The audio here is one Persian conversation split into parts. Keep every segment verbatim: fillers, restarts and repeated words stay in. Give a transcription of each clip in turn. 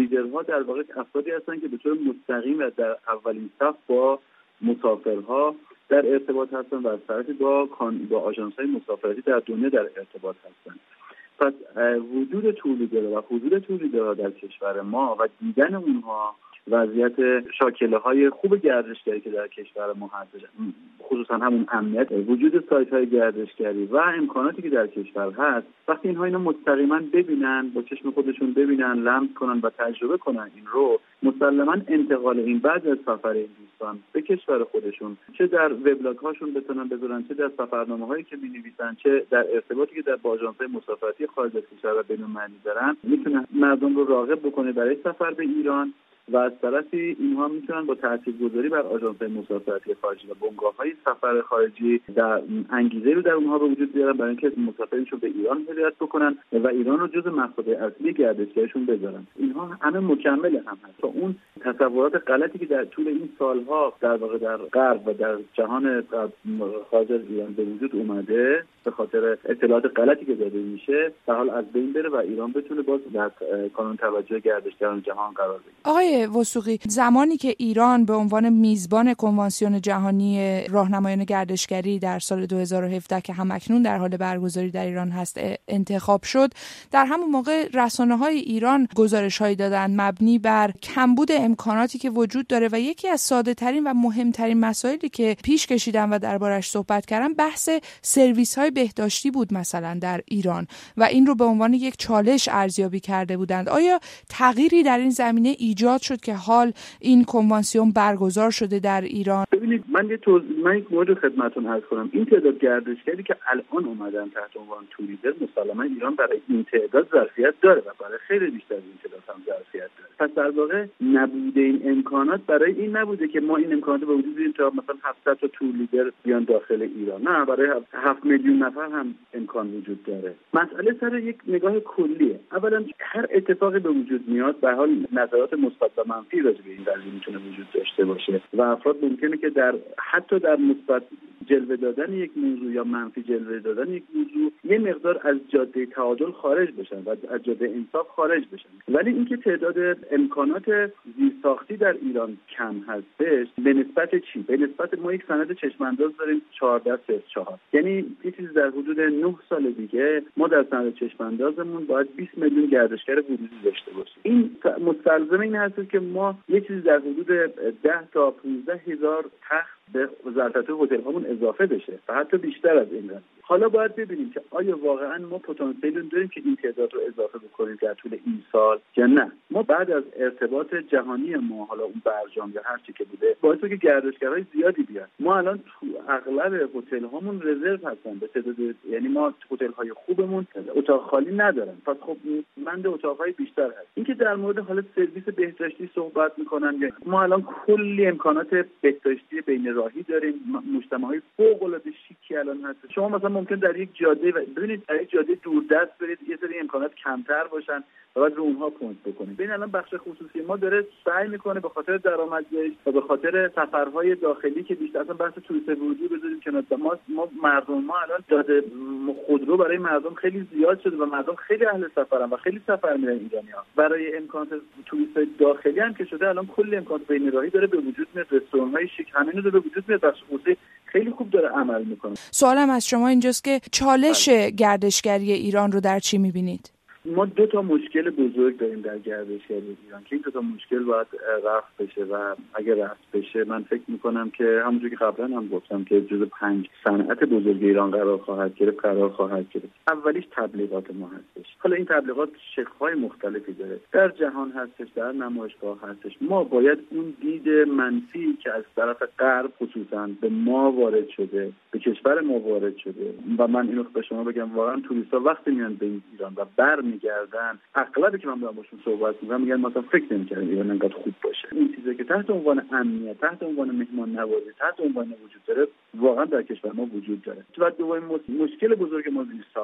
توریدرها در واقع افرادی هستند که به طور مستقیم و در اولین صف با مسافرها در ارتباط هستند و از طرفی با با آژانس‌های مسافرتی در دنیا در ارتباط هستند. پس وجود تولیدرها و حضور تولیدرها در کشور ما و دیدن اونها وضعیت شاکله‌های خوب گردشگری که در کشور ما هست، خصوصا همون امنیت، وجود سایت‌های گردشگری و امکاناتی که در کشور هست، وقتی اینها اینو مستقیما ببینن، با چشم خودشون ببینن، لمس کنن و تجربه کنن این رو، مسلماً انتقال این بعد از سفر این دوستان به کشور خودشون، چه در وبلاگ‌هاشون بتونن بذارن، چه در سفرنامه‌هایی که می‌نویسن، چه در ارتباطی که در با آژانس‌های مسافرتی خارج از کشور و بین‌المللی دارن، میتونن مردم رو راغب بکنه برای سفر به ایران و از طرفی اینها میتونن با تاثیرگذاری بر آژانس‌های مسافرتی خارجی و بنگاه‌های سفر خارجی در انگیزه رو در اونها به وجود بیارن برای اینکه مسافرینشون به ایران هدایت بکنن و ایران رو جزو مقصد اصلی گردشگریشون بذارن. اینها همه مکمل هم هست. تا اون تصورات غلطی که در طول این سالها در واقع در غرب و در جهان خارج از ایران به وجود اومده به خاطر اطلاعات غلطی که داده میشه در حال از بین بره و ایران بتونه باز در کانون توجه گردشگران جهان قرار بگیره. آقای وثوقی، زمانی که ایران به عنوان میزبان کنوانسیون جهانی راهنمایان گردشگری در سال دو هزار و هفده که همکنون در حال برگزاری در ایران هست انتخاب شد، در همون موقع رسانه‌های ایران گزارش‌هایی دادند مبنی بر کمبود امکاناتی که وجود داره و یکی از ساده‌ترین و مهمترین مسائلی که پیش کشیدن و دربارش صحبت کردن بحث سرویس‌های بهداشتی بود مثلا در ایران و این رو به عنوان یک چالش ارزیابی کرده بودند. آیا تغییری در این زمینه ایجاد شد که حال این کنوانسیون برگزار شده در ایران؟ ببینید من یه توضیح من یک مورد خدمتتون عرض کنم. این تعداد گردشگری که الان اومدن تحت عنوان توریدر، مسلماً ایران برای این تعداد ظرفیت داره و برای خیلی بیشتر از این تعداد هم ظرفیت داره. پس در واقع نبوده این امکانات برای این نبوده که ما این امکانات رو به وجود بیاریم تا مثلا هفتصد تا توریدر بیان داخل ایران. نه، برای هفت میلیون نفر هم امکان وجود داره. مسئله سر یک نگاه کلیه. اولا هر اتفاقی به وجود میاد به حال نظرات مثبت و منفی راجع به این قضیه میتونه وجود داشته باشه و افراد ممکنه که در حتی در مثبت جلوه دادن یک موضوع یا منفی جلوه دادن یک موضوع یه مقدار از جاده تعادل خارج بشن و از جاده انصاف خارج بشن. ولی اینکه تعداد امکانات زیرساختی در ایران کم هستش به نسبت چی؟ به نسبت ما یک سند چشم انداز داریم چهارده صفر چهار، یعنی یه چیز در حدود نه سال دیگه ما در سند چشم اندازمون باید بیست میلیون گردشگر ورودی داشته باشیم. این مستلزم این هست که ما یه چیز در حدود ده تا پانزده هزار تخت به ظرفیت هتل هامون اضافه بشه و حتی بیشتر از این. حالا باید ببینیم که آیا واقعا ما پتانسیل داریم که این تعداد رو اضافه بکنیم در طول این سال یا نه. ما بعد از ارتباط جهانی ما، حالا اون برجام یا هر چی که بوده، باعث شد که گردشگرای زیادی بیان. ما الان تو اغلب هتل هامون رزرو هستن به تعداد، یعنی ما هتل های خوبمون اتاق خالی ندارن. پس خب مند اتاق های بیشتر هست. اینکه در مورد حالا سرویس بهداشتی صحبت میکنن، ما الان کلی امکانات بهداشتی بین راهی داریم، مجتمع‌های فوق‌العاده شیکی الان هست. شما مثلا ممکن در یک جاده و ببینید در یک جاده دوردست برید یه سری امکانات کمتر باشن و بعد رو اونها پوینت بکنید. ببین الان بخش خصوصی ما داره سعی میکنه به خاطر درآمدزایی و به خاطر سفرهای داخلی که بیشتر اصلا بحث توریست ورودی بذاریم کنار، ما ما مردم ما الان جاده خودرو برای مردم خیلی زیاد شده و مردم خیلی اهل سفرن و خیلی سفر میرن ایرانی‌ها. برای امکانات توریست داخلی هم که شده الان کلی امکانات بین راهی داره به وجود میاد، رستوران‌های شیک همین رو به وجود میاد، بخش خصوصی خیلی خوب داره عمل میکنه. سوالم از شما اینجاست که چالش گردشگری ایران رو در چی میبینید؟ ما دو تا مشکل بزرگ داریم در گردشگری ایران که این دو تا مشکل باید رفع بشه و اگر رفع بشه من فکر میکنم که همونجوری که قبلا هم گفتم که جزو پنج صنعت بزرگ ایران قرار خواهد گرفت قرار خواهد گرفت. اولیش تبلیغات ما هستش. حالا این تبلیغات شکل‌های مختلفی داره، در جهان هستش، در نمایشگاه هستش. ما باید اون دید منفی که از طرف غرب خصوصا به ما وارد شده، به کشور ما وارد شده و من اینو به شما بگم واقعا توریست‌ها وقتی میان به ایران و بر میگردن، اغلبی که من با باشون صحبت میکنم میگن مثلا فکر نمی‌کردم ایران انقدر خوب باشه. این چیزی که تحت عنوان امنیت، تحت عنوان مهمان نوازی، تحت عنوان وجود داره واقعا در کشور ما وجود داره. و دومین مشکل بزرگ ما زیرساخت هست.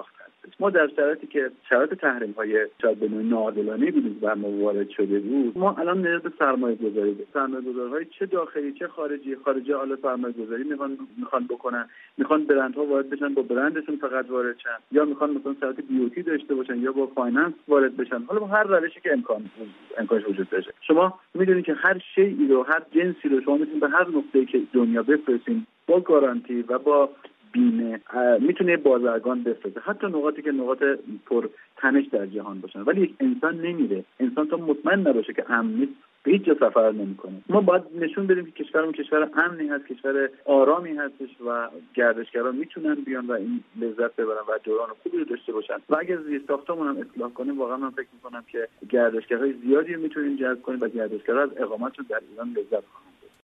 هستش. ما در شرایطی که شرایط تحریم‌های شاید به نوعی ناعادلانه بود بر ما وارد شده بود، ما الان نیاز به سرمایه‌گذاری داریم. سرمایه‌گذارهای چه داخلی چه خارجی، خارجی حالا سرمایه‌گذاری میخوان میخوان بکنن، میخوان برندها وارد بشن با برندشون فقط وارد شن، یا میخوان مثلا صنعت بیوتی داشته باشن یا با فایننس وارد بشن، حالا با هر روشی که امکان امکانش وجود داره. شما میدونید که هر شیئی رو، هر جنسی رو شما میتونید به هر نقطه‌ای که دنیا بفرستین با گارانتی و با بیمه، میتونه بازرگان بفرسته، حتی نقاطی که نقاط پر تنش در جهان باشن. ولی یک انسان نمیره. انسان تا مطمئن نباشه که امن نیست به هیچ جا سفر نمیکنه. ما باید نشون بدیم که کشورمون کشور امنی هست، کشور آرامی هستش و گردشگران میتونن بیان و این لذت ببرن و دوران خوبی رو داشته باشن. و اگر زیرساختمون هم اصلاح کنیم، واقعا من فکر میکنم که گردشگرهای زیادی میتونیم جذب کنیم و گردشگرها از اقامتشون در ایران لذت ببرن.